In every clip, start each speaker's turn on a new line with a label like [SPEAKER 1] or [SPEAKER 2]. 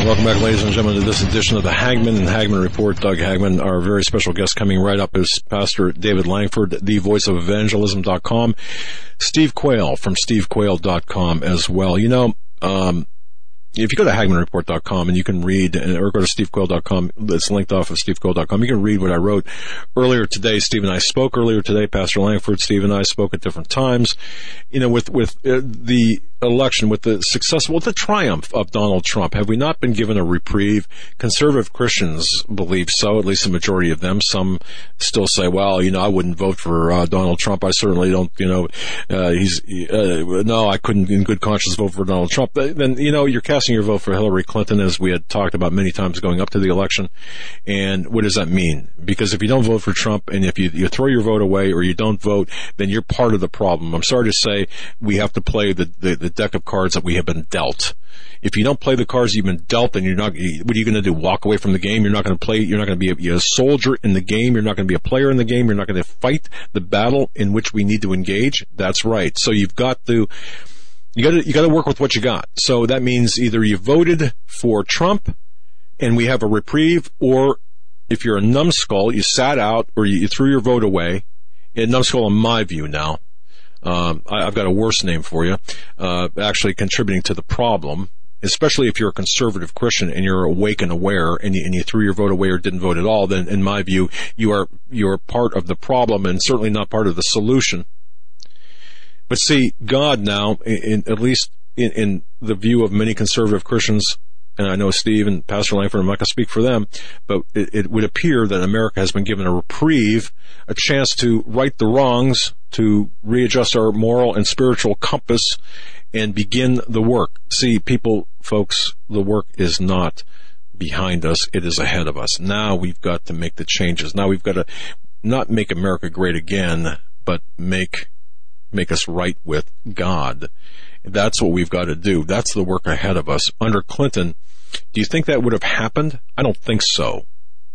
[SPEAKER 1] Welcome back, ladies and gentlemen, to this edition of the Hagmann and Hagmann Report. Doug Hagmann, our very special guest coming right up, is Pastor David Langford, the voice of evangelism.com. Steve Quayle from stevequayle.com as well. You know, if you go to HagmannReport.com and you can read, or go to SteveQuayle.com, it's linked off of SteveQuayle.com, you can read what I wrote earlier today. Steve and I spoke earlier today. Pastor Langford, Steve and I spoke at different times. You know, with the election, with the triumph of Donald Trump, have we not been given a reprieve? Conservative Christians believe so, at least a majority of them. Some still say, well, you know, I wouldn't vote for Donald Trump. I certainly don't, you know, no, I couldn't in good conscience vote for Donald Trump. Then, you know, you're casting your vote for Hillary Clinton, as we had talked about many times going up to the election. And what does that mean? Because if you don't vote for Trump, and if you throw your vote away or you don't vote, then you're part of the problem. I'm sorry to say, we have to play the deck of cards that we have been dealt. If you don't play the cards you've been dealt, then what are you going to do? Walk away from the game? You're not going to play. You're not going to be a soldier in the game. You're not going to be a player in the game. You're not going to fight the battle in which we need to engage. That's right. So you got to work with what you got. So that means either you voted for Trump and we have a reprieve, or if you're a numbskull, you sat out or you threw your vote away. A numbskull, in my view now. I've got a worse name for you, actually contributing to the problem, especially if you're a conservative Christian and you're awake and aware and you threw your vote away or didn't vote at all, then in my view, you're part of the problem and certainly not part of the solution. But see, God now, at least in the view of many conservative Christians, and I know Steve and Pastor Langford, I'm not going to speak for them, but it would appear that America has been given a reprieve, a chance to right the wrongs, to readjust our moral and spiritual compass, and begin the work. See, folks, the work is not behind us, it is ahead of us. Now we've got to make the changes. Now we've got to not make America great again, but make us right with God. That's what we've got to do. That's the work ahead of us. Under Clinton, do you think that would have happened? I don't think so.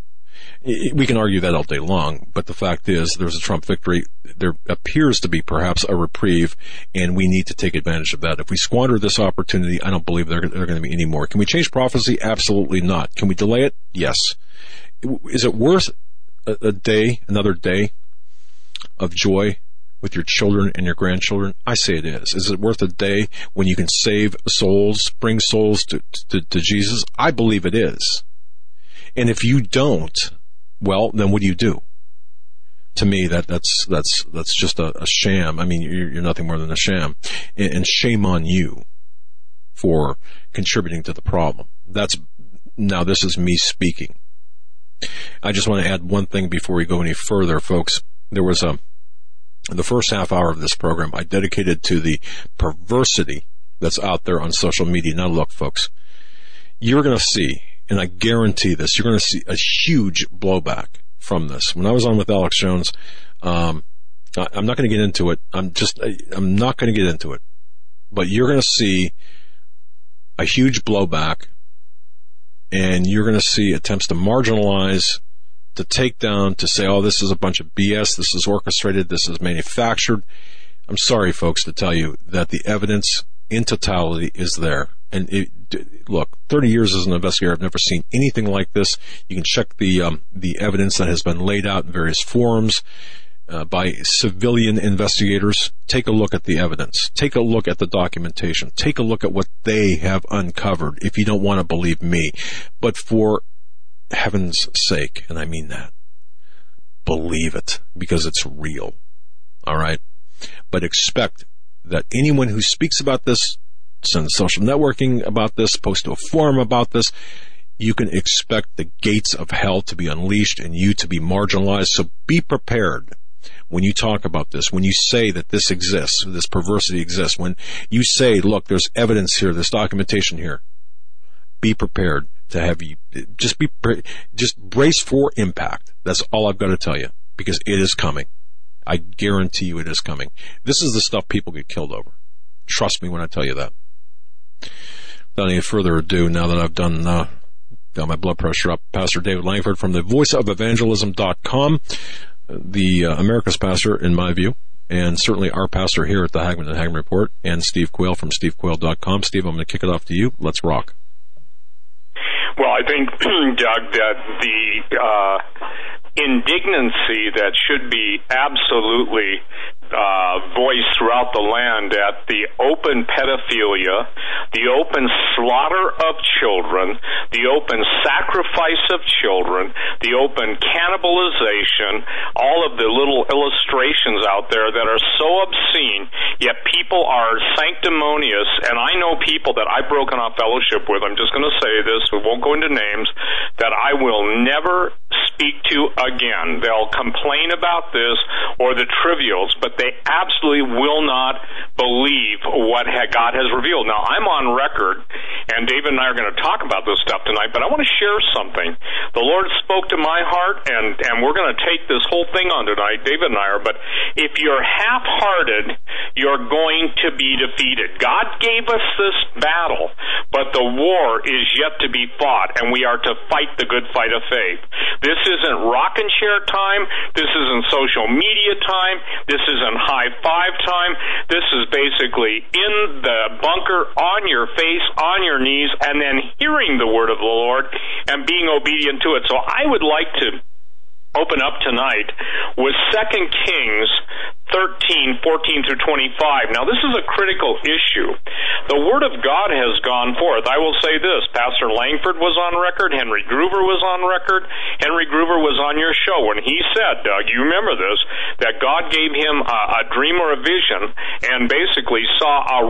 [SPEAKER 1] We can argue that all day long, but the fact is there's a Trump victory. There appears to be perhaps a reprieve, and we need to take advantage of that. If we squander this opportunity, I don't believe there are going to be any more. Can we change prophecy? Absolutely not. Can we delay it? Yes. Is it worth another day of joy with your children and your grandchildren? I say it is. Is it worth a day when you can save souls, bring souls to Jesus? I believe it is. And if you don't, well, then what do you do? To me, that's just a sham. I mean, you're nothing more than a sham. And shame on you for contributing to the problem. Now this is me speaking. I just want to add one thing before we go any further, folks. There was the first half hour of this program I dedicated to the perversity that's out there on social media. Now look, folks, you're going to see, and I guarantee this, you're going to see a huge blowback from this. When I was on with Alex Jones, I'm not going to get into it. I'm not going to get into it. But you're going to see a huge blowback, and you're going to see attempts to marginalize, to take down, to say, oh, this is a bunch of BS, this is orchestrated, this is manufactured. I'm sorry, folks, to tell you that the evidence in totality is there. And look, 30 years as an investigator, I've never seen anything like this. You can check the evidence that has been laid out in various forums by civilian investigators. Take a look at the evidence. Take a look at the documentation. Take a look at what they have uncovered, if you don't want to believe me. But for heaven's sake, and I mean that, believe it, because it's real. All right? But expect that anyone who speaks about this, sends social networking about this, post to a forum about this, you can expect the gates of hell to be unleashed and you to be marginalized. So be prepared when you talk about this, when you say that this exists, this perversity exists, when you say, look, there's evidence here, there's documentation here. Be prepared to have you, just brace for impact. That's all I've got to tell you, because it is coming. I guarantee you it is coming. This is the stuff people get killed over. Trust me when I tell you that. Without any further ado, now that I've got my blood pressure up, Pastor David Langford from the voice of evangelism.com, the America's pastor, in my view, and certainly our pastor here at the Hagmann and Hagmann Report, and Steve Quayle from stevequayle.com. Steve, I'm going to kick it off to you. Let's rock.
[SPEAKER 2] Well, I think, Doug, that the indignancy that should be absolutely voiced throughout the land at the open pedophilia, the open slaughter of children, the open sacrifice of children, the open cannibalization, all of the little illustrations out there that are so obscene, yet people are sanctimonious, and I know people that I've broken off fellowship with, I'm just going to say this, we won't go into names, that I will never speak to again. They'll complain about this or the trivials, but they absolutely will not believe what God has revealed. Now, I'm on record, and David and I are going to talk about this stuff tonight, but I want to share something. The Lord spoke to my heart, and we're going to take this whole thing on tonight, David and I are, but if you're half-hearted, you're going to be defeated. God gave us this battle, but the war is yet to be fought, and we are to fight the good fight of faith. This isn't rocking chair time. This isn't social media time. This isn't high five time. This is basically in the bunker, on your face, on your knees, and then hearing the word of the Lord and being obedient to it. So I would like to open up tonight with 2 Kings 13, 14 through 25. Now, this is a critical issue. The Word of God has gone forth. I will say this. Pastor Langford was on record. Henry Gruver was on record. Henry Gruver was on your show when he said, Doug, you remember this, that God gave him a dream or a vision and basically saw a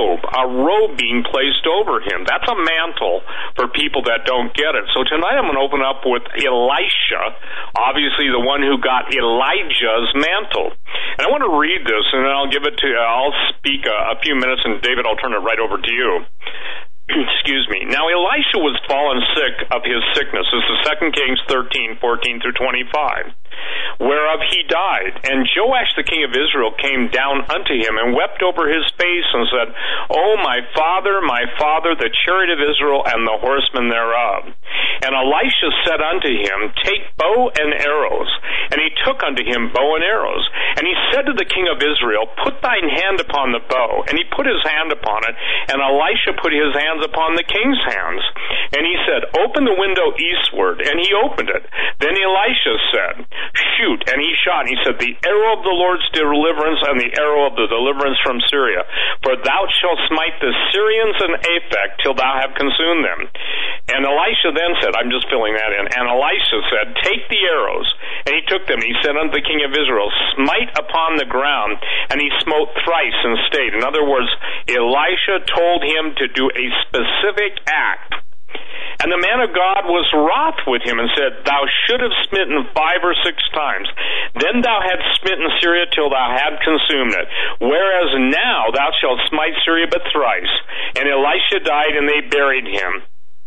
[SPEAKER 2] robe being placed over him. That's a mantle for people that don't get it. So tonight I'm going to open up with Elisha, obviously the one who got Elijah's mantle. And I want to read this, and then I'll speak a few minutes, and David, I'll turn it right over to you. Excuse me. Now, Elisha was fallen sick of his sickness. This is 2 Kings 13, 14 through 25. Whereof he died. And Joash the king of Israel came down unto him and wept over his face and said, O my father, the chariot of Israel and the horsemen thereof. And Elisha said unto him, Take bow and arrows. And he took unto him bow and arrows. And he said to the king of Israel, Put thine hand upon the bow. And he put his hand upon it. And Elisha put his hands upon the king's hands. And he said, Open the window eastward. And he opened it. Then Elisha said, Shoot. And he shot. And he said, The arrow of the Lord's deliverance and the arrow of the deliverance from Syria. For thou shalt smite the Syrians in Aphek till thou have consumed them. And Elisha then said, I'm just filling that in. And Elisha said, Take the arrows. And he took them. He said unto the king of Israel, Smite upon the ground. And he smote thrice and stayed. In other words, Elisha told him to do a specific act. And the man of God was wroth with him and said, Thou should have smitten 5 or 6 times. Then thou hadst smitten Syria till thou had consumed it. Whereas now thou shalt smite Syria but thrice. And Elisha died, and they buried him.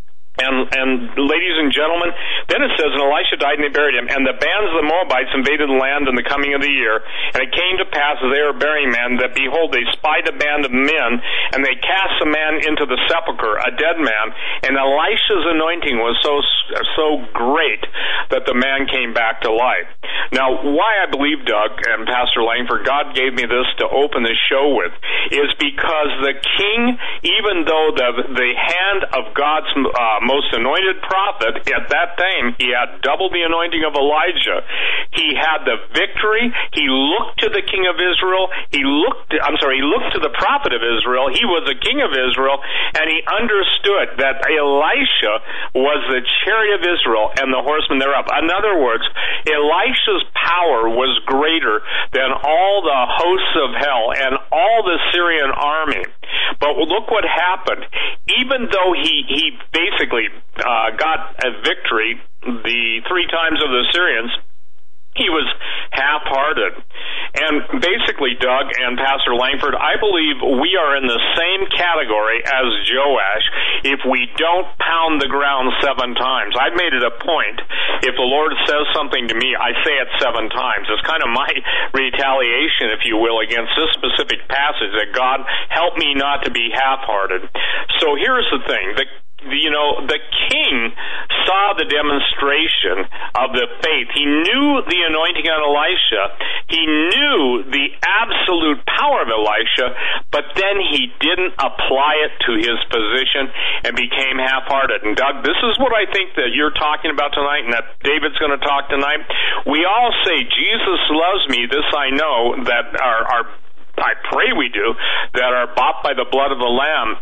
[SPEAKER 2] And ladies and gentlemen, then it says, and Elisha died and they buried him. And the bands of the Moabites invaded the land in the coming of the year. And it came to pass as they were burying men, that behold, they spied a band of men, and they cast a man into the sepulchre, a dead man. And Elisha's anointing was so great that the man came back to life. Now, why I believe, Doug and Pastor Langford, God gave me this to open this show with, is because the king, even though the hand of God's most anointed prophet, at that time, he had double the anointing of Elijah. He had the victory. He looked to the king of Israel. He looked to the prophet of Israel. He was the king of Israel, and he understood that Elisha was the chariot of Israel and the horsemen thereof. In other words, Elisha's power was greater than all the hosts of hell and all the Syrian army. But look what happened. Even though he basically got a victory the 3 times of the Syrians, he was half-hearted. And basically, Doug and Pastor Langford, I believe we are in the same category as Joash if we don't pound the ground 7 times. I've made it a point. If the Lord says something to me, I say it 7 times. It's kind of my retaliation, if you will, against this specific passage, that God help me not to be half-hearted. So here's the thing. The king saw the demonstration of the faith. He knew the anointing on Elisha. He knew the absolute power of Elisha, but then he didn't apply it to his position and became half-hearted. And Doug, this is what I think that you're talking about tonight and that David's going to talk tonight. We all say, Jesus loves me, this I know, that I pray we do, that are bought by the blood of the Lamb,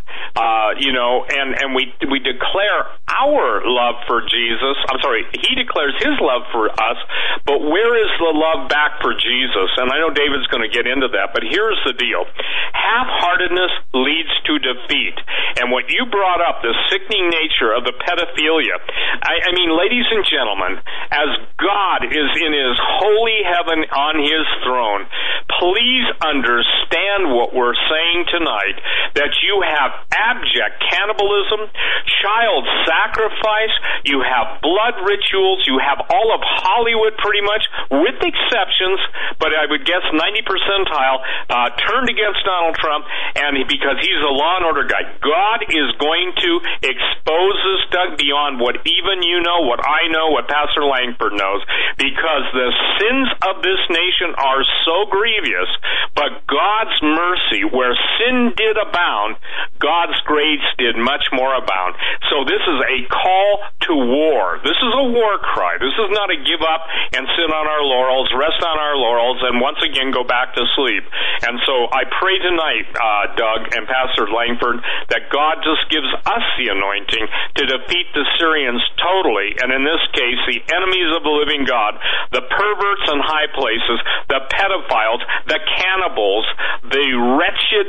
[SPEAKER 2] and we declare our love for Jesus. I'm sorry, he declares his love for us, but where is the love back for Jesus? And I know David's going to get into that, but here's the deal. Half-heartedness leads to defeat. And what you brought up, the sickening nature of the pedophilia, I mean, ladies and gentlemen, as God is in his holy heaven on his throne, please understand what we're saying tonight, that you have abject cannibalism, child sacrifice, you have blood rituals, you have all of Hollywood pretty much, with exceptions, but I would guess 90 percentile, turned against Donald Trump, and because he's a law and order guy. God is going to expose this, Doug, beyond what even you know, what I know, what Pastor Langford knows, because the sins of this nation are so grievous, but God's mercy, where sin did abound, God's grace did much more abound. So this is a call to war. This is a war cry. This is not a give up and sit on our laurels, rest on our laurels, and once again go back to sleep. And so I pray tonight, Doug and Pastor Langford, that God just gives us the anointing to defeat the Syrians totally, and in this case, the enemies of the living God, the perverts in high places, the pedophiles, the cannibals, the wretched,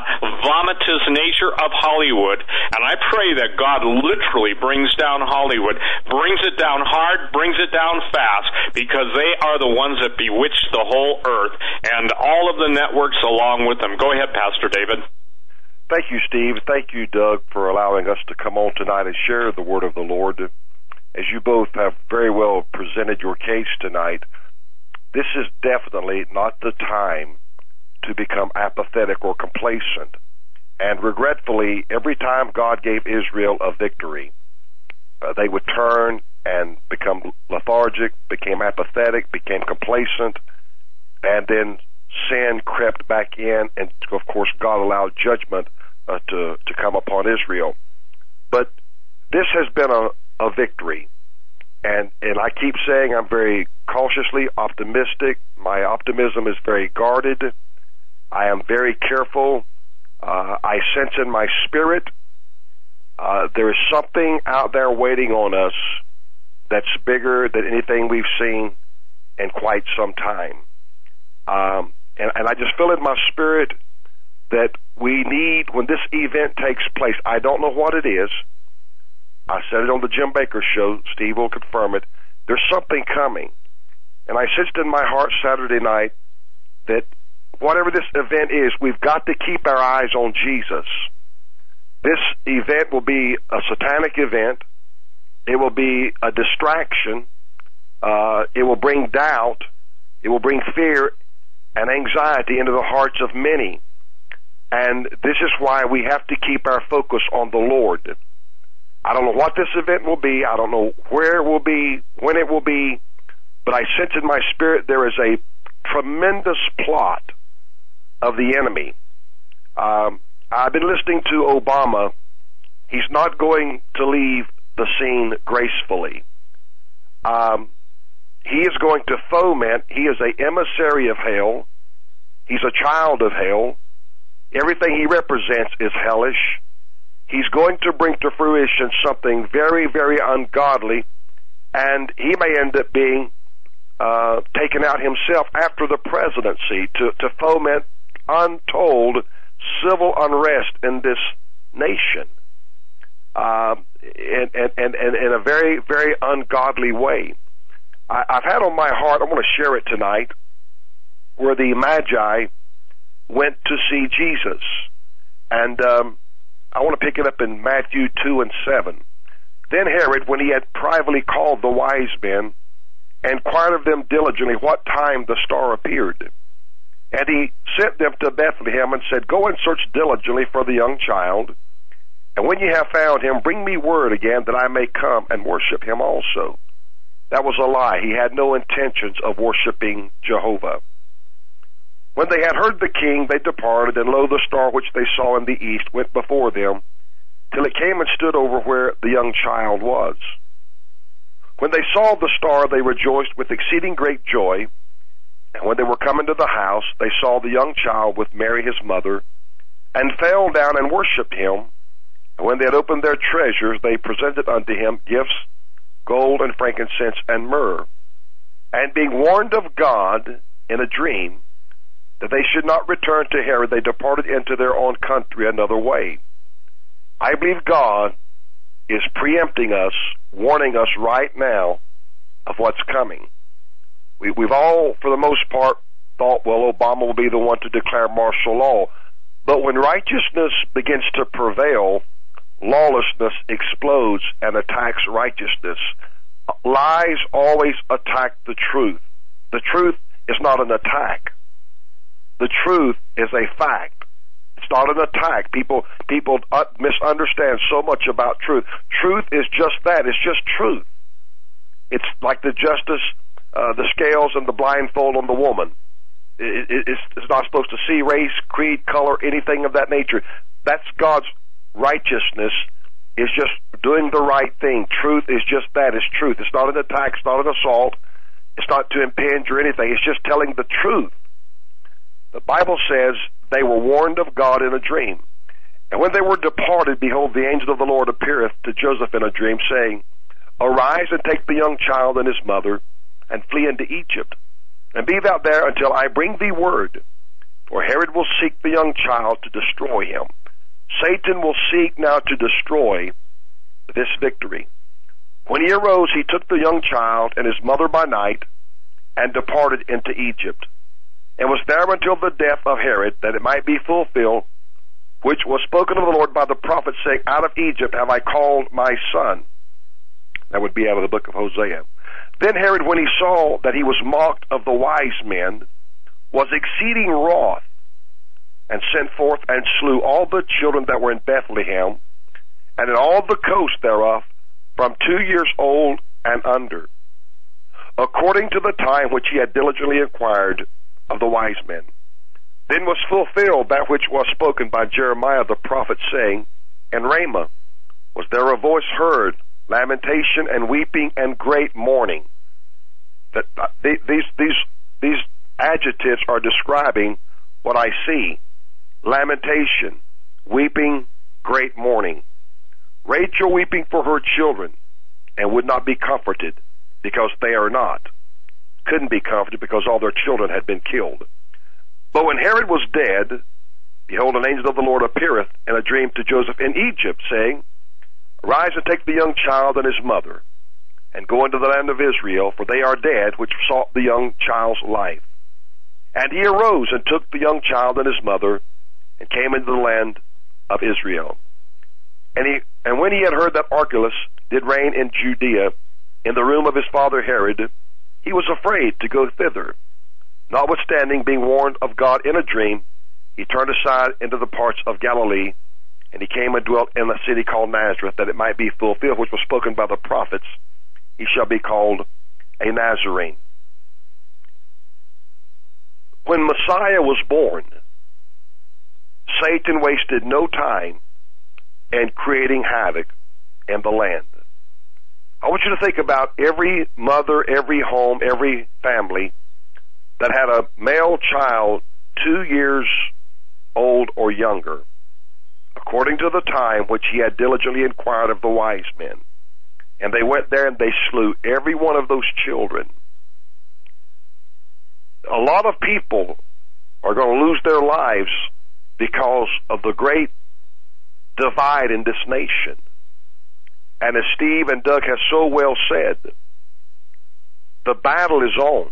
[SPEAKER 2] vomitous nature of Hollywood. And I pray that God literally brings down Hollywood, brings it down hard, brings it down fast, because they are the ones that bewitch the whole earth, and all of the networks along with them. Go ahead, Pastor David.
[SPEAKER 3] Thank you, Steve. Thank you, Doug, for allowing us to come on tonight and share the word of the Lord. As you both have very well presented your case tonight, this is definitely not the time to become apathetic or complacent. And regretfully, every time God gave Israel a victory, they would turn and become lethargic, became apathetic, became complacent, and then sin crept back in, and of course God allowed judgment to come upon Israel. But this has been a victory, and I keep saying I'm very cautiously optimistic. My optimism is very guarded. I am very careful. I sense in my spirit there is something out there waiting on us that's bigger than anything we've seen in quite some time. And I just feel in my spirit that we need, when this event takes place, I don't know what it is. I said it on the Jim Bakker show. Steve will confirm it. There's something coming. And I sensed in my heart Saturday night that whatever this event is, we've got to keep our eyes on Jesus. This event will be a satanic event. It will be a distraction. It will bring doubt. It will bring fear and anxiety into the hearts of many. And this is why we have to keep our focus on the Lord. I don't know what this event will be. I don't know where it will be, when it will be, but I sense in my spirit there is a tremendous plot of the enemy. I've been listening to Obama. He's not going to leave the scene gracefully. He is going to foment. He is an emissary of hell. He's a child of hell. Everything he represents is hellish. He's going to bring to fruition something very, very ungodly, and he may end up being taken out himself after the presidency to foment untold civil unrest in this nation, in a very, very ungodly way. I've had on my heart, I want to share it tonight, where the Magi went to see Jesus. And I want to pick it up in Matthew 2 and 7. Then Herod, when he had privately called the wise men, inquired of them diligently what time the star appeared. And he sent them to Bethlehem and said, "Go and search diligently for the young child. And when you have found him, bring me word again that I may come and worship him also. That was a lie. He had no intentions of worshiping Jehovah. When they had heard the king, they departed, and lo, the star which they saw in the east went before them, till it came and stood over where the young child was. When they saw the star, they rejoiced with exceeding great joy. And when they were come into the house, they saw the young child with Mary his mother, and fell down and worshipped him. And when they had opened their treasures, they presented unto him gifts, gold and frankincense and myrrh. And being warned of God in a dream that they should not return to Herod, they departed into their own country another way. I believe God is preempting us, warning us right now of what's coming. We've all, for the most part, thought, well, Obama will be the one to declare martial law. But when righteousness begins to prevail, lawlessness explodes and attacks righteousness. Lies always attack the truth. The truth is not an attack. The truth is a fact. It's not an attack. People misunderstand so much about truth. Truth is just that. It's just truth. It's like the justice, the scales and the blindfold on the woman. It's not supposed to see race, creed, color, anything of that nature. That's God's righteousness, is just doing the right thing. Truth is just that. It's truth. It's not an attack. It's not an assault. It's not to impinge or anything. It's just telling the truth. The Bible says they were warned of God in a dream. And when they were departed, behold, the angel of the Lord appeareth to Joseph in a dream, saying, Arise and take the young child and his mother, and flee into Egypt. And be thou there until I bring thee word. For Herod will seek the young child to destroy him. Satan will seek now to destroy this victory. When he arose, he took the young child and his mother by night, and departed into Egypt, and was there until the death of Herod, that it might be fulfilled, which was spoken of the Lord by the prophet, saying, Out of Egypt have I called my son. That would be out of the book of Hosea. Then Herod, when he saw that he was mocked of the wise men, was exceeding wroth, and sent forth and slew all the children that were in Bethlehem, and in all the coast thereof, from 2 years old and under, according to the time which he had diligently inquired of the wise men. Then was fulfilled that which was spoken by Jeremiah the prophet, saying, In Ramah was there a voice heard, lamentation and weeping and great mourning. That these adjectives are describing what I see: lamentation, weeping, great mourning. Rachel weeping for her children, and would not be comforted, because they are not. Couldn't be comforted because all their children had been killed. But when Herod was dead, behold, an angel of the Lord appeareth in a dream to Joseph in Egypt, saying, Arise and take the young child and his mother, and go into the land of Israel, for they are dead which sought the young child's life. And he arose and took the young child and his mother, and came into the land of Israel. And when he had heard that Archelaus did reign in Judea, in the room of his father Herod, he was afraid to go thither. Notwithstanding, being warned of God in a dream, he turned aside into the parts of Galilee, and he came and dwelt in a city called Nazareth, that it might be fulfilled which was spoken by the prophets, He shall be called a Nazarene. When Messiah was born, Satan wasted no time in creating havoc in the land. I want you to think about every mother, every home, every family that had a male child 2 years old or younger, according to the time which he had diligently inquired of the wise men. And they went there and they slew every one of those children. A lot of people are going to lose their lives because of the great divide in this nation. And as Steve and Doug have so well said, the battle is on.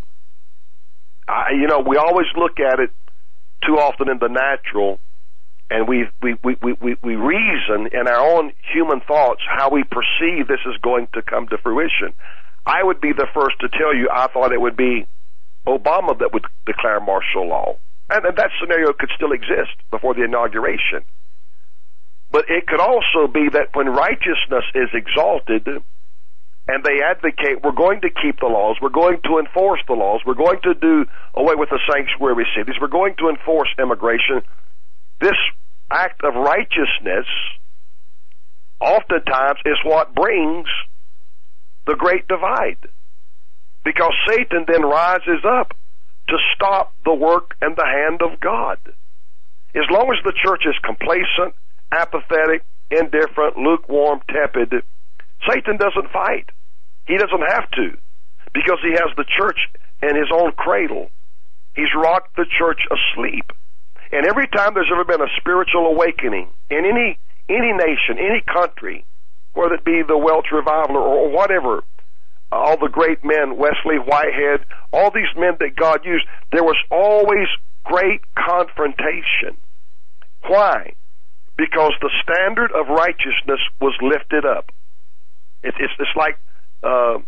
[SPEAKER 3] We always look at it too often in the natural, and we reason in our own human thoughts how we perceive this is going to come to fruition. I would be the first to tell you I thought it would be Obama that would declare martial law. And that scenario could still exist before the inauguration. But it could also be that when righteousness is exalted and they advocate, we're going to keep the laws, we're going to enforce the laws, we're going to do away with the sanctuary cities, we're going to enforce immigration, this act of righteousness oftentimes is what brings the great divide. Because Satan then rises up to stop the work and the hand of God. As long as the church is complacent, apathetic, indifferent, lukewarm, tepid, Satan doesn't fight. He doesn't have to, because he has the church in his own cradle. He's rocked the church asleep. And every time there's ever been a spiritual awakening in any nation, any country, whether it be the Welsh revival or whatever, all the great men, Wesley, Whitehead, all these men that God used, there was always great confrontation. Why? Because the standard of righteousness was lifted up. It's like the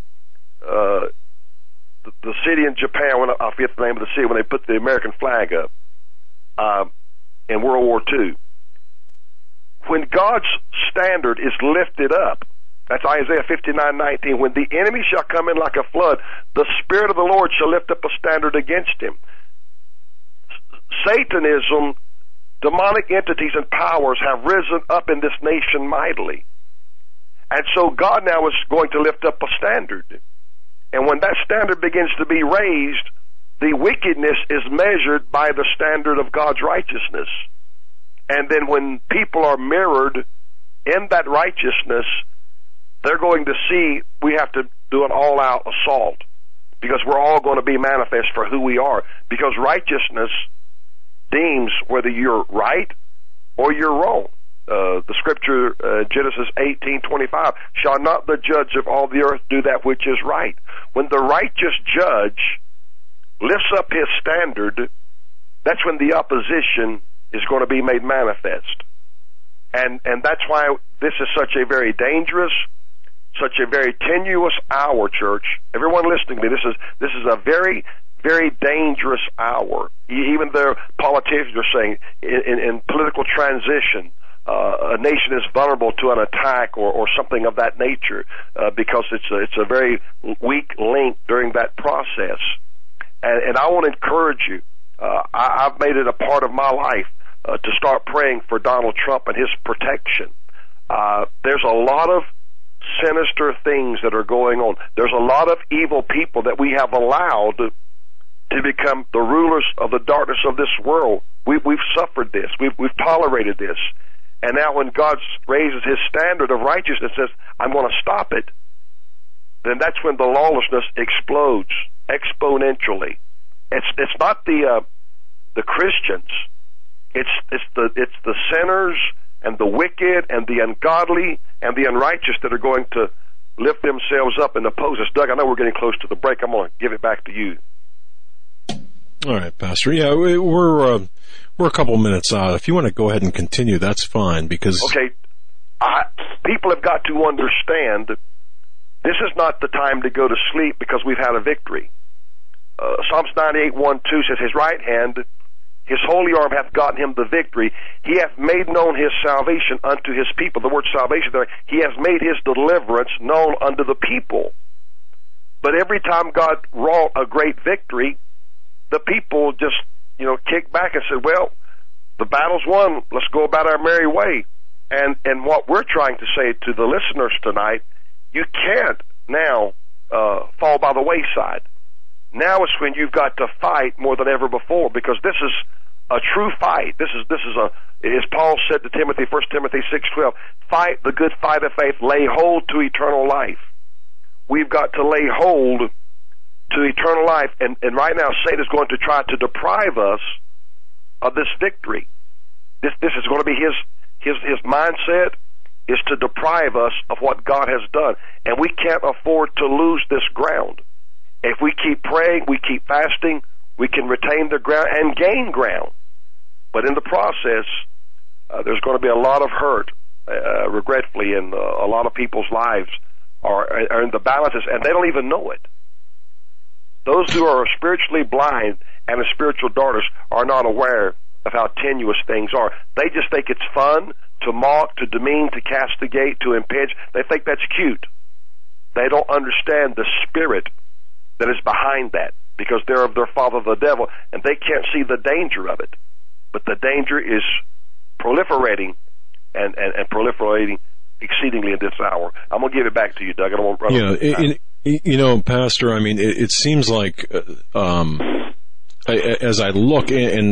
[SPEAKER 3] city in Japan, I forget the name of the city, when they put the American flag up in World War II. When God's standard is lifted up, that's Isaiah 59:19. When the enemy shall come in like a flood, the Spirit of the Lord shall lift up a standard against him. Satanism, demonic entities and powers have risen up in this nation mightily. And so God now is going to lift up a standard. And when that standard begins to be raised, the wickedness is measured by the standard of God's righteousness. And then when people are mirrored in that righteousness, they're going to see we have to do an all-out assault, because we're all going to be manifest for who we are. Because righteousness deems whether you're right or you're wrong. The scripture, Genesis 18:25, shall not the judge of all the earth do that which is right? When the righteous judge lifts up his standard, that's when the opposition is going to be made manifest. And that's why this is such a very dangerous, such a very tenuous hour, church. Everyone listening to me, this is a very, very dangerous hour. Even the politicians are saying in political transition, a nation is vulnerable to an attack or something of that nature, because it's a very weak link during that process. And I want to encourage you. I've made it a part of my life to start praying for Donald Trump and his protection. There's a lot of sinister things that are going on. There's a lot of evil people that we have allowed to become the rulers of the darkness of this world. We've suffered this. We've tolerated this. And now when God raises his standard of righteousness and says, I'm going to stop it, then that's when the lawlessness explodes exponentially. It's not the Christians. It's the sinners and the wicked and the ungodly and the unrighteous that are going to lift themselves up and oppose us. Doug, I know we're getting close to the break. I'm going to give it back to you.
[SPEAKER 1] All right, Pastor. Yeah, we're a couple minutes out. If you want to go ahead and continue, that's fine. Because
[SPEAKER 3] okay, people have got to understand this is not the time to go to sleep because we've had a victory. Psalms 98:1-2 says, his right hand, his holy arm hath gotten him the victory. He hath made known his salvation unto his people. The word salvation there, he has made his deliverance known unto the people. But every time God wrought a great victory, the people just, kicked back and said, well, the battle's won. Let's go about our merry way. And what we're trying to say to the listeners tonight, you can't now fall by the wayside. Now is when you've got to fight more than ever before, because this is a true fight. This is as Paul said to Timothy, 1 Timothy 6:12, fight the good fight of faith, lay hold to eternal life. We've got to lay hold to eternal life, and right now Satan is going to try to deprive us of this victory. This is going to be his mindset, is to deprive us of what God has done, and we can't afford to lose this ground. If we keep praying, we keep fasting, we can retain the ground and gain ground. But in the process, there's going to be a lot of hurt, regretfully, and a lot of people's lives are in the balances, and they don't even know it. Those who are spiritually blind and in spiritual darkness are not aware of how tenuous things are. They just think it's fun to mock, to demean, to castigate, to impinge. They think that's cute. They don't understand the spirit that is behind that, because they're of their father the devil, and they can't see the danger of it. But the danger is proliferating and proliferating exceedingly in this hour. I'm going to give it back to you, Doug. I don't want to run
[SPEAKER 1] you know, Pastor, I mean, it seems like as I look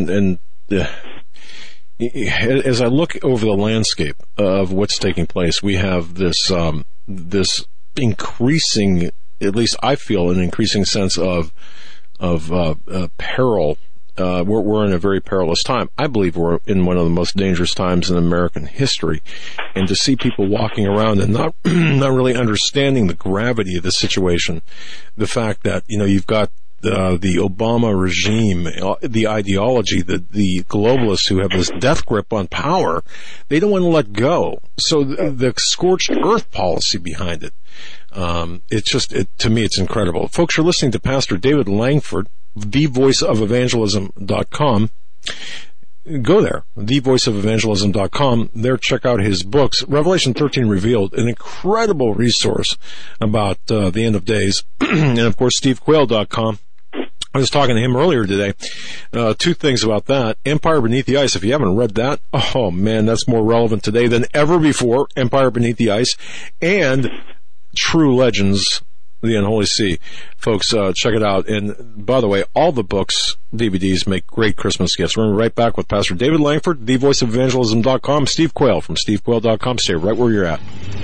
[SPEAKER 1] as I look over the landscape of what's taking place, we have this this increasing, at least I feel, an increasing sense of peril. We're in a very perilous time. I believe we're in one of the most dangerous times in American history. And to see people walking around and not really understanding the gravity of the situation, the fact that, you know, you've got the Obama regime, the ideology, the globalists who have this death grip on power, they don't want to let go. So the scorched earth policy behind it, to me, it's incredible. Folks, you're listening to Pastor David Langford, thevoiceofevangelism.com. Go there, thevoiceofevangelism.com. There, check out his books. Revelation 13 Revealed, an incredible resource about the end of days. And, of course, stevequail.com. I was talking to him earlier today. Two things about that. Empire Beneath the Ice. If you haven't read that, oh, man, that's more relevant today than ever before. Empire Beneath the Ice. And True Legends, the Unholy Sea. Folks, check it out. And, by the way, all the books, DVDs, make great Christmas gifts. We're right back with Pastor David Langford, thevoiceofevangelism.com, Steve Quail from stevequail.com. Stay right where you're at.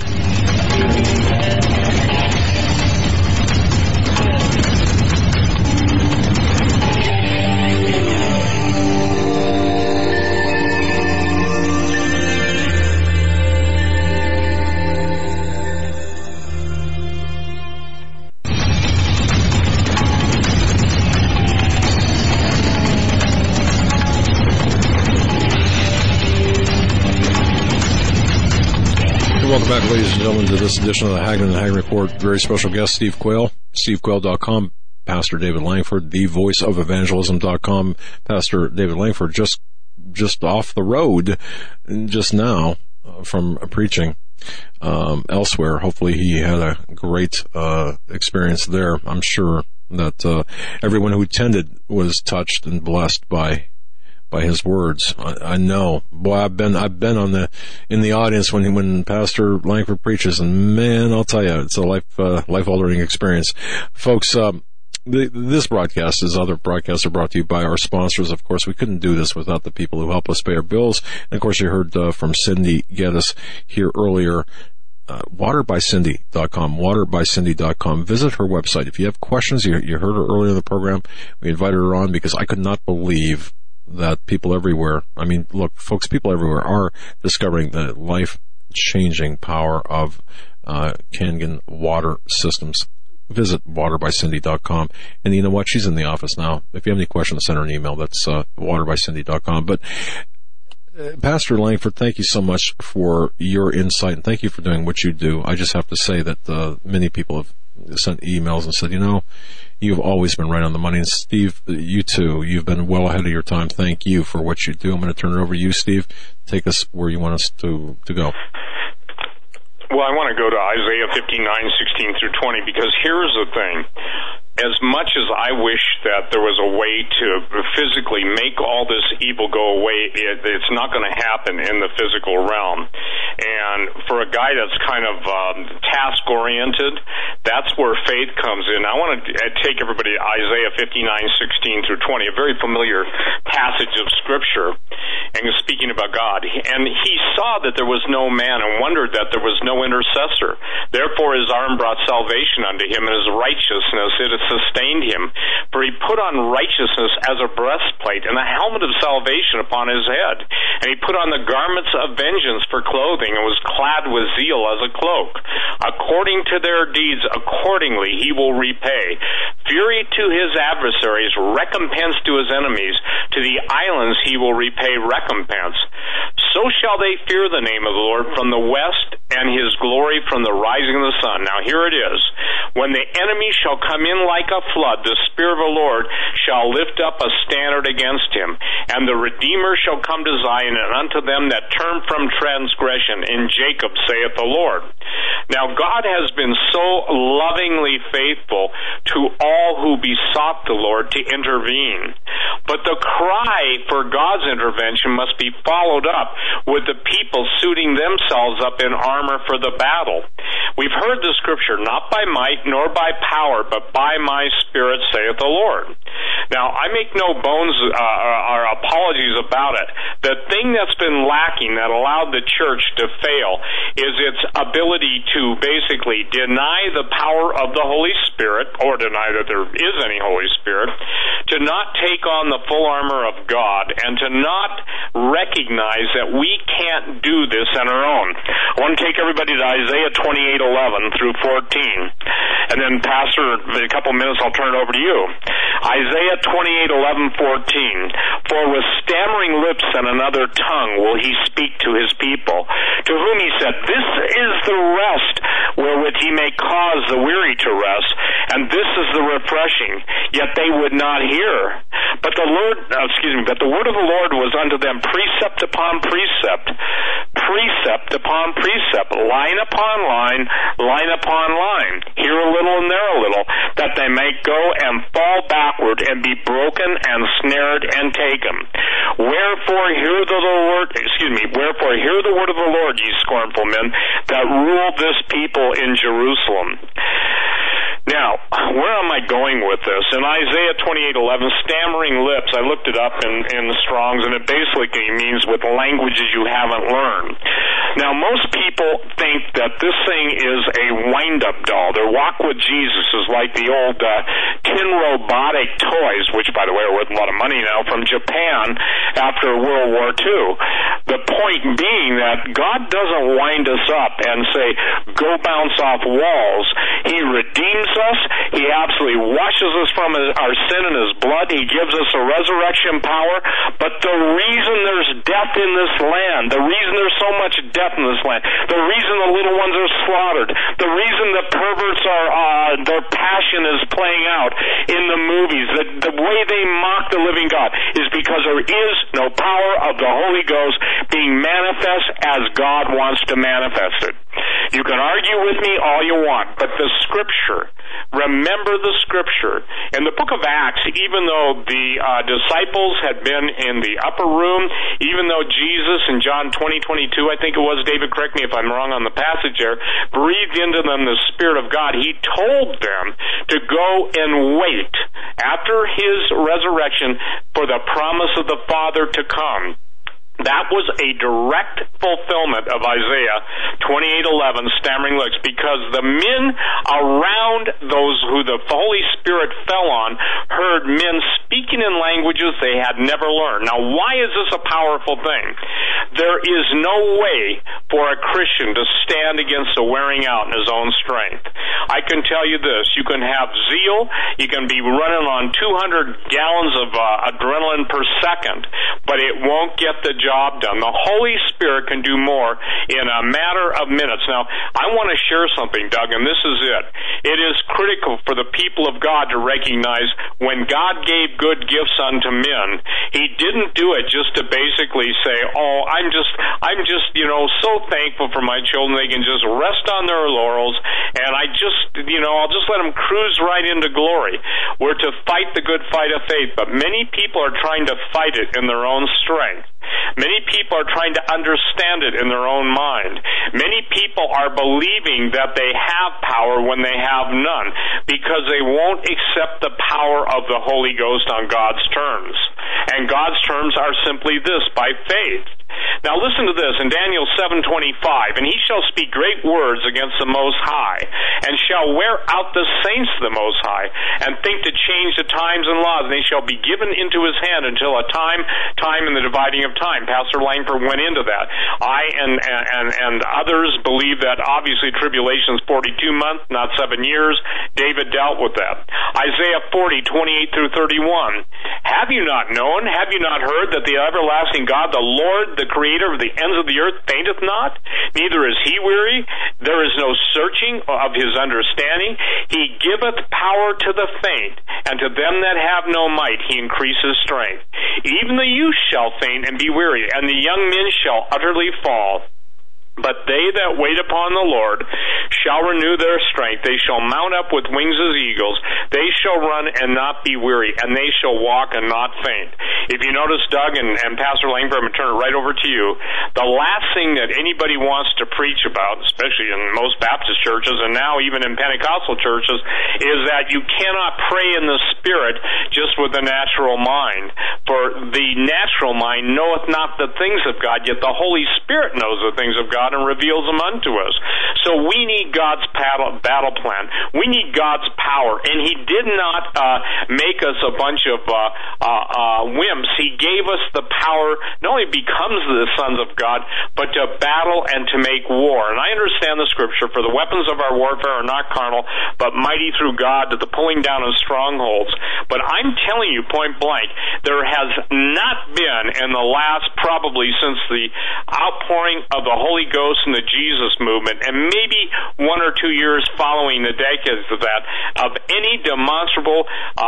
[SPEAKER 1] Welcome back, ladies and gentlemen, to this edition of the Hagman and Hagman Report. Very special guest, Steve Quail, stevequail.com, Pastor David Langford, thevoiceofevangelism.com. Pastor David Langford just off the road just now from preaching elsewhere. Hopefully he had a great experience there. I'm sure that everyone who attended was touched and blessed by his words. I know. Boy, I've been in the audience when Pastor Langford preaches, and man, I'll tell you, it's a life-altering experience. Folks, this broadcast, as other broadcasts, are brought to you by our sponsors. Of course, we couldn't do this without the people who help us pay our bills. And of course, you heard from Cindy Geddes here earlier. Waterbycindy.com, waterbycindy.com. Visit her website. If you have questions, you heard her earlier in the program. We invited her on because I could not believe that people everywhere, I mean, look, folks, people everywhere are discovering the life-changing power of Kangen water systems. Visit waterbycindy.com. And you know what? She's in the office now. If you have any questions, send her an email. That's waterbycindy.com. But Pastor Langford, thank you so much for your insight, and thank you for doing what you do. I just have to say that many people have sent emails and said, you know, you've always been right on the money. And Steve, you too, you've been well ahead of your time. Thank you for what you do. I'm going to turn it over to you, Steve. Take us where you want us to go.
[SPEAKER 2] Well, I want to go to Isaiah 59:16-20, because here's the thing. As much as I wish that there was a way to physically make all this evil go away, it's not going to happen in the physical realm. And for a guy that's kind of task-oriented, that's where faith comes in. I want to take everybody to Isaiah 59:16-20, a very familiar passage of Scripture, and speaking about God. And he saw that there was no man and wondered that there was no intercessor. Therefore his arm brought salvation unto him, and his righteousness it sustained him. For he put on righteousness as a breastplate, and the helmet of salvation upon his head. And he put on the garments of vengeance for clothing, and was clad with zeal as a cloak. According to their deeds, accordingly he will repay. Fury to his adversaries, recompense to his enemies. To the islands he will repay recompense. so shall they fear the name of the Lord from the west, and his glory from the rising of the sun. Now here it is. When the enemy shall come in like a flood, the Spirit of the Lord shall lift up a standard against him, and the Redeemer shall come to Zion, and unto them that turn from transgression in Jacob, saith the Lord. Now God has been so lovingly faithful to all who besought the Lord to intervene. But the cry for God's intervention must be followed up with the people suiting themselves up in armor for the battle. We've heard the scripture, not by might nor by power, but by my Spirit, saith the Lord. Now, I make no bones or apologies about it. The thing that's been lacking that allowed the church to fail is its ability to basically deny the power of the Holy Spirit, or deny that there is any Holy Spirit, to not take on the full armor of God, and to not recognize that we can't do this on our own. I want to take everybody to Isaiah 28:11 through 14. And then, Pastor, in a couple minutes, I'll turn it over to you. Isaiah 28:11-14. For with stammering lips and another tongue will he speak to his people, to whom he said, This is the rest wherewith he may cause the weary to rest, and this is the refreshing. Yet they would not hear. But the word of the Lord was unto them precept upon precept, precept upon precept, line upon line, line upon line, here a little and there a little, that they may go and fall backward and be broken and snared and taken. Wherefore hear the word of the Lord, ye scornful men, that rule this people in Jerusalem. Now, where am I going with this? In Isaiah 28:11, stammering lips, I looked it up in the Strong's, and it basically means with languages you haven't learned. Now, most people think that this thing is a wind-up doll. Their walk with Jesus is like the old tin robotic toys, which, by the way, are worth a lot of money now, from Japan after World War II. The point being that God doesn't wind us up and say, go bounce off walls. He redeems us. He absolutely washes us from our sin in his blood. He gives us a resurrection power. But the reason there's death in this land, the reason there's so much death in this land, the reason the little ones are slaughtered, the reason the perverts their passion is playing out in the movies, the way they mock the living God, is because there is no power of the Holy Ghost being manifest as God wants to manifest it. You can argue with me all you want, but the Scripture, remember the Scripture. In the book of Acts, even though the disciples had been in the upper room, even though Jesus in John 20:22, I think it was, David, correct me if I'm wrong on the passage there, breathed into them the Spirit of God, he told them to go and wait after his resurrection for the promise of the Father to come. That was a direct fulfillment of Isaiah 28:11, stammering lips, because the men around those who the Holy Spirit fell on heard men speaking in languages they had never learned. Now, why is this a powerful thing? There is no way for a Christian to stand against the wearing out in his own strength. I can tell you this, you can have zeal, you can be running on 200 gallons of adrenaline per second, but it won't get the job done. The Holy Spirit can do more in a matter of minutes. Now, I want to share something, Doug, and this is it. It is critical for the people of God to recognize when God gave good gifts unto men, he didn't do it just to basically say, oh, I'm just, so thankful for my children, they can just rest on their laurels, and I'll just let them cruise right into glory. We're to fight the good fight of faith, but many people are trying to fight it in their own strength. Many people are trying to understand it in their own mind. Many people are believing that they have power when they have none, because they won't accept the power of the Holy Ghost on God's terms. And God's terms are simply this, by faith. Now listen to this, in Daniel 7:25, and he shall speak great words against the Most High, and shall wear out the saints of the Most High, and think to change the times and laws, and they shall be given into his hand until a time in the dividing of time. Pastor Langford went into that. I and others believe that obviously tribulation is 42 months, not 7 years. David dealt with that. Isaiah 40:28-31. Have you not known? Have you not heard that the everlasting God, the Lord, the Creator creator of the ends of the earth fainteth not, neither is he weary. There is no searching of his understanding. He giveth power to the faint, and to them that have no might he increases strength. Even the youth shall faint and be weary, and the young men shall utterly fall. But they that wait upon the Lord shall renew their strength. They shall mount up with wings as eagles. They shall run and not be weary, and they shall walk and not faint. If you notice, Doug and Pastor Langford, I'm going to turn it right over to you. The last thing that anybody wants to preach about, especially in most Baptist churches and now even in Pentecostal churches, is that you cannot pray in the Spirit just with the natural mind. For the natural mind knoweth not the things of God, yet the Holy Spirit knows the things of God and reveals them unto us. So we need God's battle plan. We need God's power. And he did not make us a bunch of wimps. He gave us the power not only becomes the sons of God, but to battle and to make war. And I understand the scripture, for the weapons of our warfare are not carnal, but mighty through God to the pulling down of strongholds. But I'm telling you point blank, there has not been in the last, probably since the outpouring of the Holy Ghost and the Jesus movement, and maybe 1 or 2 years following the decades of that, of any demonstrable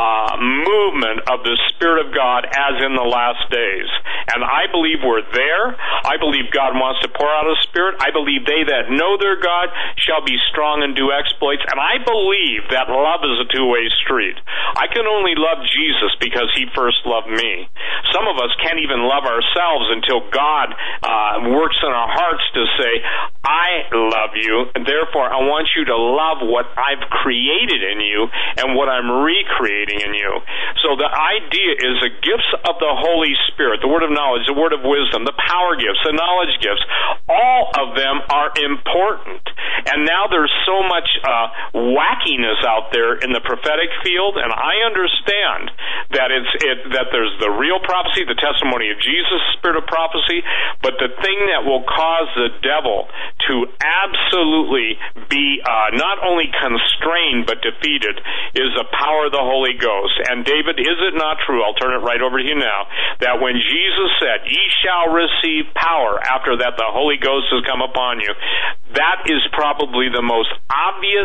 [SPEAKER 2] movement of the Spirit of God as in the last days. And I believe we're there. I believe God wants to pour out His Spirit. I believe they that know their God shall be strong and do exploits. And I believe that love is a two-way street. I can only love Jesus because He first loved me. Some of us can't even love ourselves until God works in our hearts to say, I love you, and therefore I want you to love what I've created in you and what I'm recreating in you. So the idea is the gifts of the Holy Spirit, the word of knowledge, the word of wisdom, the power gifts, the knowledge gifts, all of them are important. And now there's so much wackiness out there in the prophetic field, and I understand that that there's the real prophecy, the testimony of Jesus, spirit of prophecy, but the thing that will cause the devil to absolutely be not only constrained but defeated is the power of the Holy Ghost. And David, is it not true, I'll turn it right over to you now, that when Jesus said, ye shall receive power after that the Holy Ghost has come upon you, that is probably the most obvious,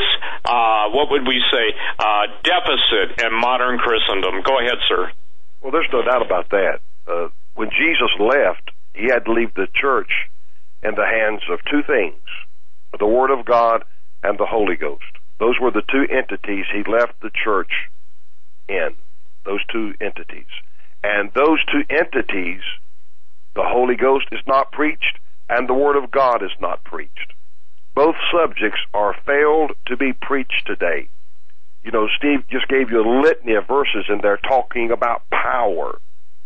[SPEAKER 2] deficit in modern Christendom. Go ahead, sir.
[SPEAKER 3] Well, there's no doubt about that. When Jesus left, he had to leave the church in the hands of two things, the Word of God and the Holy Ghost. Those were the two entities he left the church in, those two entities. And those two entities, the Holy Ghost is not preached and the Word of God is not preached. Both subjects are failed to be preached today. You know, Steve just gave you a litany of verses in there talking about power.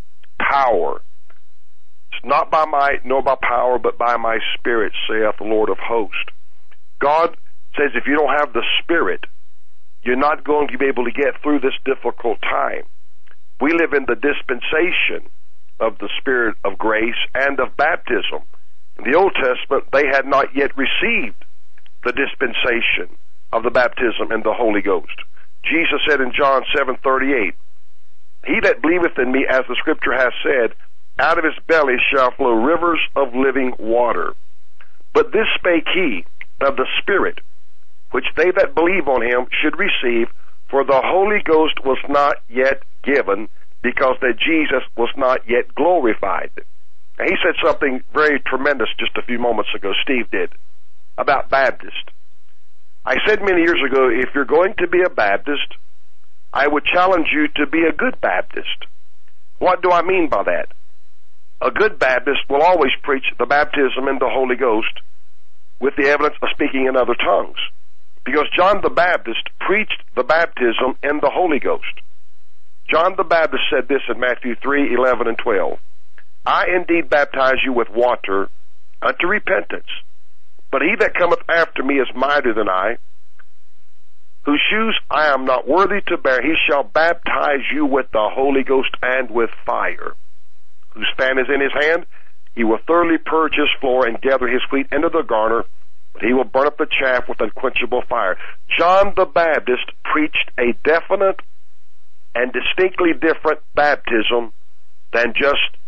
[SPEAKER 3] Power. It's not by might nor by power, but by my Spirit, saith the Lord of hosts. God says if you don't have the Spirit, you're not going to be able to get through this difficult time. We live in the dispensation of the Spirit of grace and of baptism. In the Old Testament, they had not yet received the dispensation of the baptism in the Holy Ghost. Jesus said in John 7:38, he that believeth in me, as the Scripture hath said, out of his belly shall flow rivers of living water. But this spake he of the Spirit, which they that believe on him should receive, for the Holy Ghost was not yet given, because that Jesus was not yet glorified. And he said something very tremendous just a few moments ago, Steve did, about Baptist. I said many years ago, if you're going to be a Baptist, I would challenge you to be a good Baptist. What do I mean by that? A good Baptist will always preach the baptism in the Holy Ghost with the evidence of speaking in other tongues. Because John the Baptist preached the baptism in the Holy Ghost. John the Baptist said this in Matthew 3:11 and 12. I indeed baptize you with water unto repentance, but he that cometh after me is mightier than I, whose shoes I am not worthy to bear. He shall baptize you with the Holy Ghost and with fire, whose fan is in his hand. He will thoroughly purge his floor and gather his wheat into the garner, but he will burn up the chaff with unquenchable fire. John the Baptist preached a definite and distinctly different baptism than just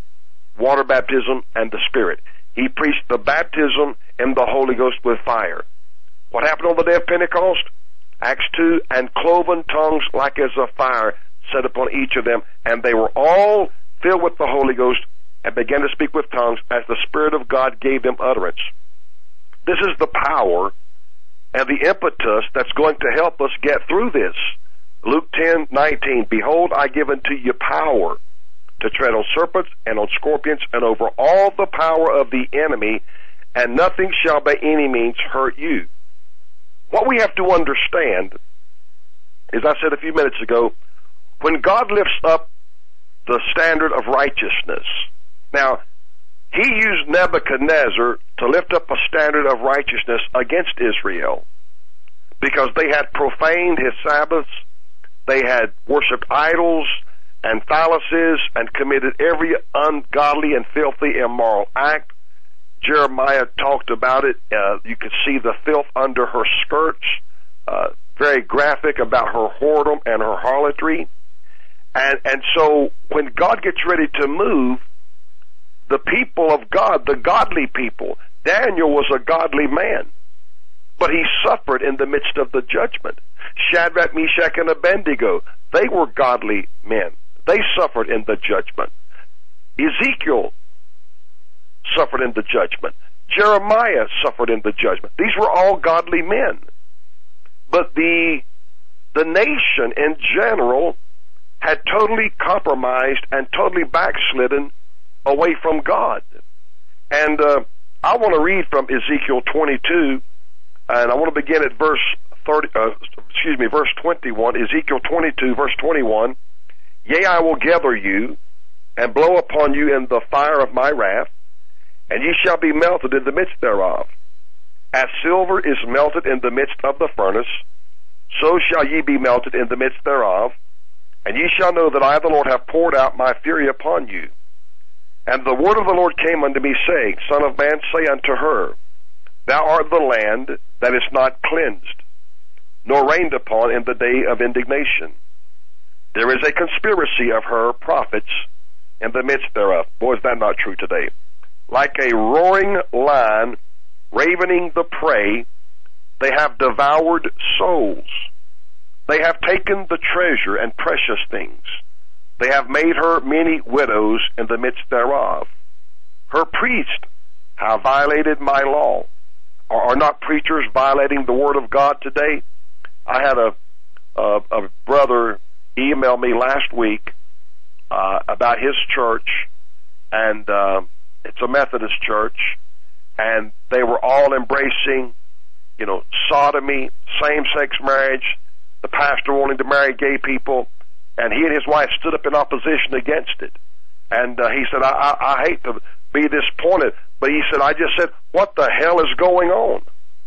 [SPEAKER 3] water baptism, and the Spirit. He preached the baptism in the Holy Ghost with fire. What happened on the day of Pentecost? Acts 2, and cloven tongues like as a fire set upon each of them, and they were all filled with the Holy Ghost and began to speak with tongues as the Spirit of God gave them utterance. This is the power and the impetus that's going to help us get through this. Luke 10:19, behold, I give unto you power to tread on serpents and on scorpions and over all the power of the enemy, and nothing shall by any means hurt you. What we have to understand, as I said a few minutes ago, when God lifts up the standard of righteousness, now, he used Nebuchadnezzar to lift up a standard of righteousness against Israel because they had profaned his Sabbaths, they had worshipped idols and phalluses and committed every ungodly and filthy immoral act. Jeremiah talked about it. You could see the filth under her skirts, very graphic about her whoredom and her harlotry. And so when God gets ready to move, the people of God, the godly people, Daniel was a godly man, but he suffered in the midst of the judgment. Shadrach, Meshach, and Abednego, they were godly men. They suffered in the judgment. Ezekiel suffered in the judgment. Jeremiah suffered in the judgment. These were all godly men. But the nation in general had totally compromised and totally backslidden away from God. And I want to read from Ezekiel 22, and I want to begin at verse 21. Ezekiel 22, verse 21. Yea, I will gather you and blow upon you in the fire of my wrath, and ye shall be melted in the midst thereof. As silver is melted in the midst of the furnace, so shall ye be melted in the midst thereof. And ye shall know that I, the Lord, have poured out my fury upon you. And the word of the Lord came unto me, saying, Son of man, say unto her, Thou art the land that is not cleansed, nor rained upon in the day of indignation. There is a conspiracy of her prophets in the midst thereof. Boy, is that not true today? Like a roaring lion, ravening the prey, they have devoured souls. They have taken the treasure and precious things. They have made her many widows in the midst thereof. Her priests have violated my law. Are not preachers violating the word of God today? I had a brother email me last week about his church, and it's a Methodist church, and they were all embracing, sodomy, same-sex marriage, the pastor wanting to marry gay people, and he and his wife stood up in opposition against it. And he said, I hate to be disappointed, but he said, I just said, what the hell is going on?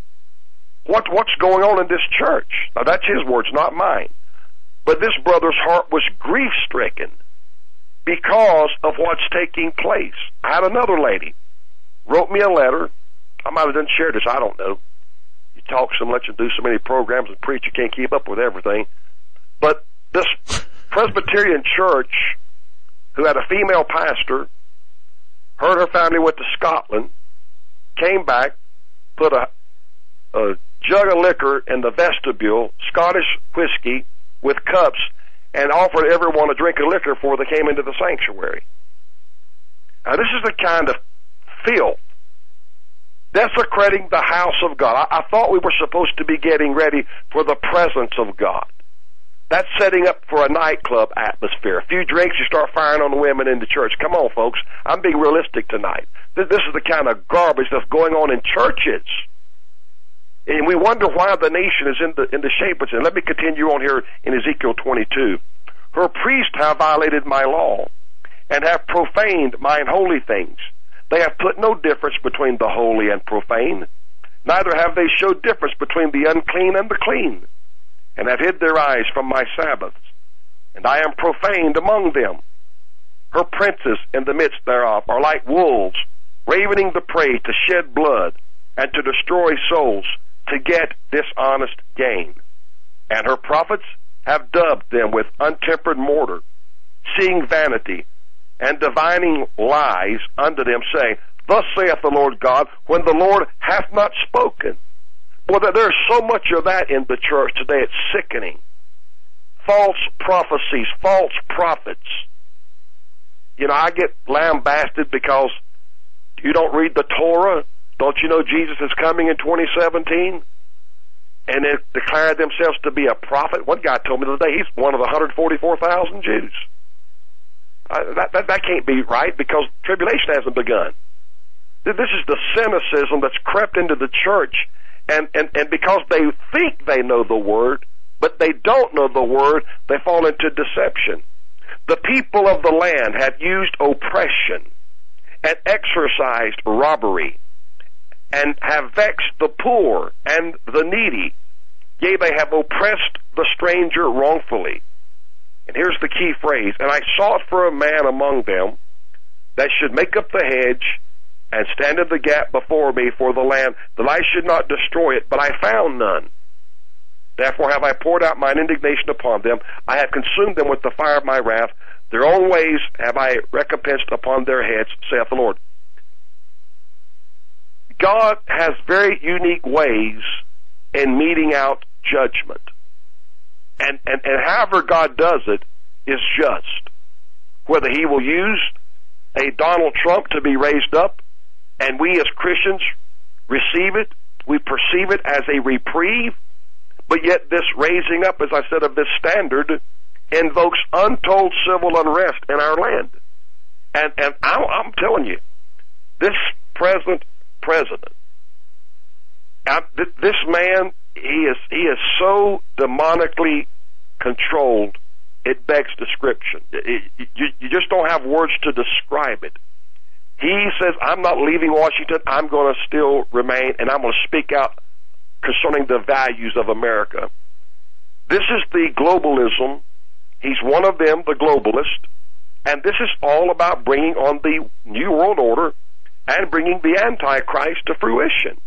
[SPEAKER 3] What's going on in this church? Now, that's his words, not mine. But this brother's heart was grief-stricken because of what's taking place. I had another lady wrote me a letter. I might have done share this, I don't know. You talk so much and do so many programs and preach, you can't keep up with everything. But this Presbyterian church, who had a female pastor, heard her family went to Scotland, came back, put a jug of liquor in the vestibule, Scottish whiskey with cups, and offered everyone a drink of liquor before they came into the sanctuary. Now, this is the kind of filth desecrating the house of God. I thought we were supposed to be getting ready for the presence of God. That's setting up for a nightclub atmosphere. A few drinks, you start firing on the women in the church. Come on, folks. I'm being realistic tonight. This is the kind of garbage that's going on in churches. And we wonder why the nation is in the shape it's in. Let me continue on here in Ezekiel 22. Her priests have violated my law and have profaned mine holy things. They have put no difference between the holy and profane. Neither have they showed difference between the unclean and the clean, and have hid their eyes from my Sabbaths. And I am profaned among them. Her princes in the midst thereof are like wolves, ravening the prey to shed blood and to destroy souls, to get dishonest gain. And her prophets have dubbed them with untempered mortar, seeing vanity, and divining lies unto them, saying, Thus saith the Lord God, when the Lord hath not spoken. Well, there's so much of that in the church today, it's sickening. False prophecies, false prophets. You know, I get lambasted because you don't read the Torah. Don't you know Jesus is coming in 2017? And they declared themselves to be a prophet. One guy told me the other day he's one of the 144,000 Jews. That can't be right because tribulation hasn't begun. This is the cynicism that's crept into the church, and because they think they know the Word, but they don't know the Word, they fall into deception. The people of the land have used oppression and exercised robbery and have vexed the poor and the needy. Yea, they have oppressed the stranger wrongfully. And here's the key phrase, and I sought for a man among them that should make up the hedge and stand in the gap before me for the land, that I should not destroy it, but I found none. Therefore have I poured out mine indignation upon them. I have consumed them with the fire of my wrath. Their own ways have I recompensed upon their heads, saith the Lord. God has very unique ways in meting out judgment. And however God does it is just. Whether he will use a Donald Trump to be raised up, and we as Christians receive it, we perceive it as a reprieve, but yet this raising up, as I said, of this standard invokes untold civil unrest in our land. And I'm telling you, this present president, this man, he is so demonically controlled, it begs description. You just don't have words to describe it. He says, I'm not leaving Washington, I'm going to still remain, and I'm going to speak out concerning the values of America. This is the globalism. He's one of them, the globalist, and this is all about bringing on the New World Order and bringing the Antichrist to fruition.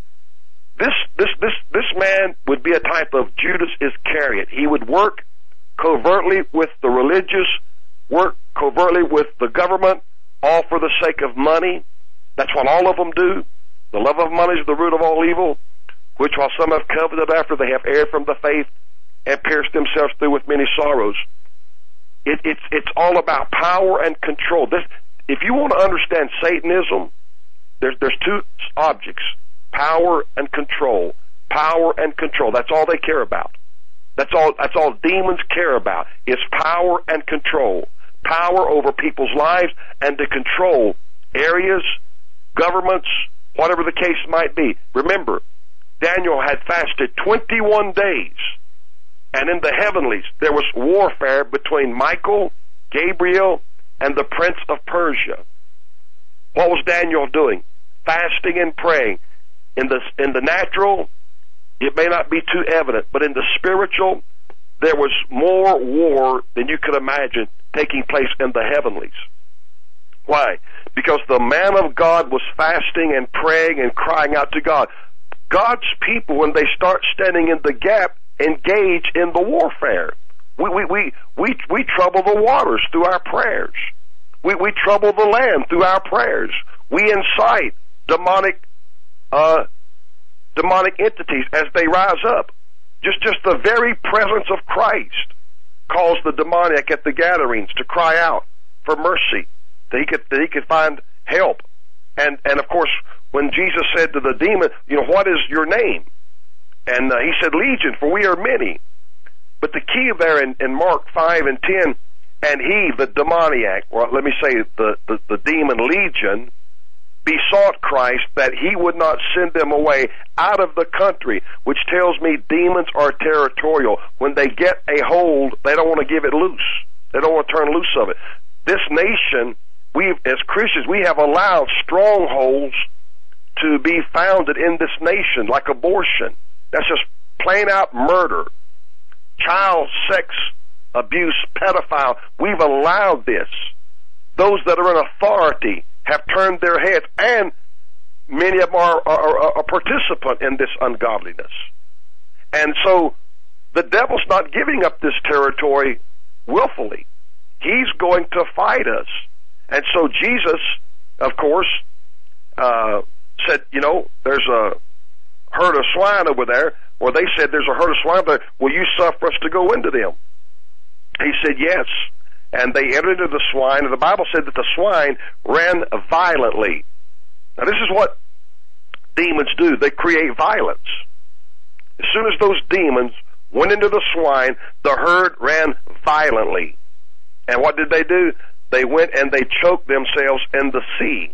[SPEAKER 3] This man would be a type of Judas Iscariot. He would work covertly with the religious, work covertly with the government, all for the sake of money. That's what all of them do. The love of money is the root of all evil, which while some have coveted after, they have erred from the faith and pierced themselves through with many sorrows. It's all about power and control. If you want to understand Satanism, there's two objects: power and control. Power and control. That's all they care about. That's all demons care about is power and control. Power over people's lives and to control areas, governments, whatever the case might be. Remember, Daniel had fasted 21 days, and in the heavenlies there was warfare between Michael, Gabriel, and the prince of Persia. What was Daniel doing? Fasting and praying. In the natural, it may not be too evident, but in the spiritual, there was more war than you could imagine taking place in the heavenlies. Why? Because the man of God was fasting and praying and crying out to God. God's people, when they start standing in the gap, engage in the warfare. We trouble the waters through our prayers. We trouble the land through our prayers. We incite demonic entities as they rise up. Just the very presence of Christ caused the demoniac at the gatherings to cry out for mercy, that he could find help. And of course, when Jesus said to the demon, what is your name? And he said, Legion, for we are many. But the key there in Mark 5 and 10, and he, the demoniac, or let me say the demon legion, besought Christ that he would not send them away out of the country, which tells me demons are territorial. When they get a hold, they don't want to give it loose. They don't want to turn loose of it. This nation, as Christians, we have allowed strongholds to be founded in this nation, like abortion. That's just plain out murder, child sex abuse, pedophile. We've allowed this. Those that are in authority have turned their heads, and many of them are a participant in this ungodliness. And so the devil's not giving up this territory willfully. He's going to fight us. And so Jesus, of course, said, there's a herd of swine over there. Or they said, there's a herd of swine there. Will you suffer us to go into them? He said, yes. And they entered into the swine, and the Bible said that the swine ran violently. Now, this is what demons do. They create violence. As soon as those demons went into the swine, the herd ran violently. And what did they do? They went and they choked themselves in the sea.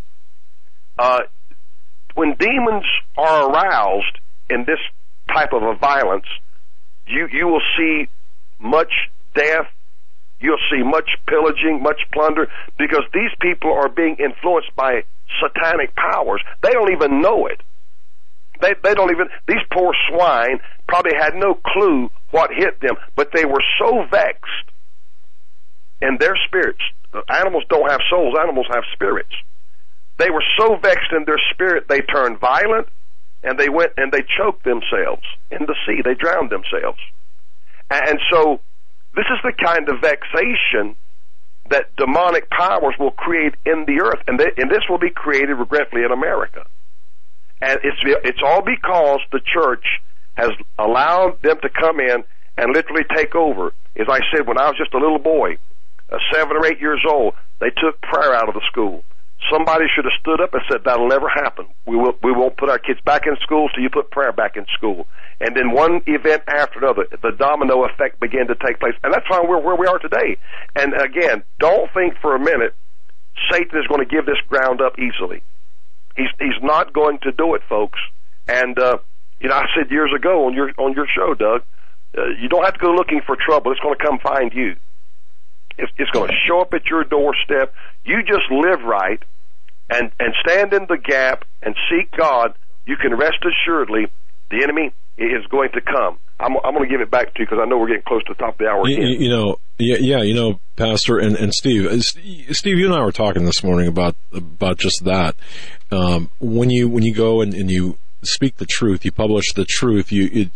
[SPEAKER 3] When demons are aroused in this type of a violence, you will see much death. You'll see much pillaging, much plunder, because these people are being influenced by satanic powers. They don't even know it. They don't even, these poor swine probably had no clue what hit them, but they were so vexed in their spirits. Animals don't have souls, animals have spirits. They were so vexed in their spirit, they turned violent, and they went and they choked themselves in the sea. They drowned themselves. And so, this is the kind of vexation that demonic powers will create in the earth, and this will be created, regretfully, in America. And it's all because the church has allowed them to come in and literally take over. As I said, when I was just a little boy, 7 or 8 years old, they took prayer out of the school. Somebody should have stood up and said, that'll never happen. We won't put our kids back in school till you put prayer back in school. And then one event after another, the domino effect began to take place. And that's why we're where we are today. And again, don't think for a minute Satan is going to give this ground up easily. He's not going to do it, folks. And I said years ago on your show, Doug, you don't have to go looking for trouble. It's going to come find you. It's going to show up at your doorstep. You just live right and stand in the gap and seek God. You can rest assuredly the enemy is going to come. I'm going to give it back to you because I know we're getting close to the top of the hour again.
[SPEAKER 1] Pastor and Steve. Steve, you and I were talking this morning about just that. When you go and you speak the truth, you publish the truth, you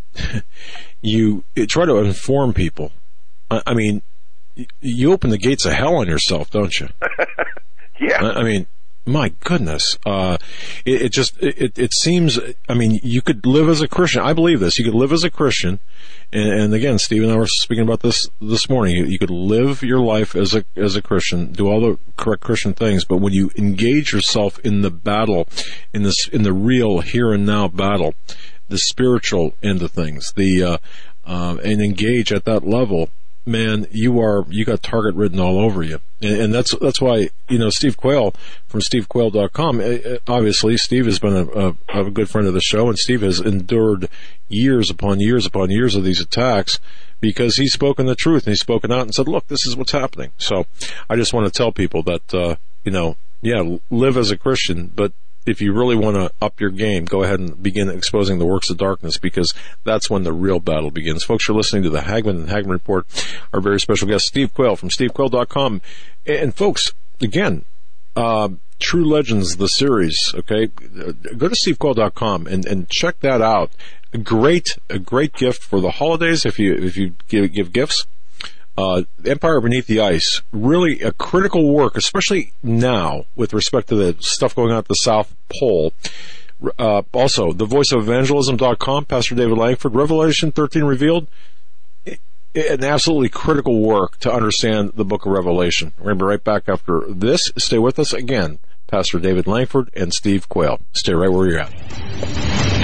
[SPEAKER 1] try to inform people. I mean, you open the gates of hell on yourself, don't you?
[SPEAKER 3] Yeah.
[SPEAKER 1] I mean, my goodness. It seems, I mean, you could live as a Christian. I believe this. You could live as a Christian. And again, Steve and I were speaking about this morning. You could live your life as a Christian, do all the correct Christian things, but when you engage yourself in the battle, in the real here and now battle, the spiritual end of things, and engage at that level, man, you got target written all over you. And that's why, Steve Quayle from stevequayle.com, obviously Steve has been a good friend of the show, and Steve has endured years upon years upon years of these attacks because he's spoken the truth, and he's spoken out and said, look, this is what's happening. So I just want to tell people that, live as a Christian, but if you really want to up your game, go ahead and begin exposing the works of darkness, because that's when the real battle begins. Folks, you're listening to the Hagmann and Hagmann Report. Our very special guest, Steve Quayle from stevequayle.com. And folks, again, True Legends, the series, okay? Go to stevequayle.com and check that out. A great gift for the holidays if you give gifts. Empire Beneath the Ice, really a critical work, especially now with respect to the stuff going on at the South Pole. Also, thevoiceofevangelism.com, Pastor David Langford, Revelation 13 Revealed, an absolutely critical work to understand the book of Revelation. We're going to be right back after this. Stay with us again. Pastor David Langford and Steve Quayle. Stay right where you're at.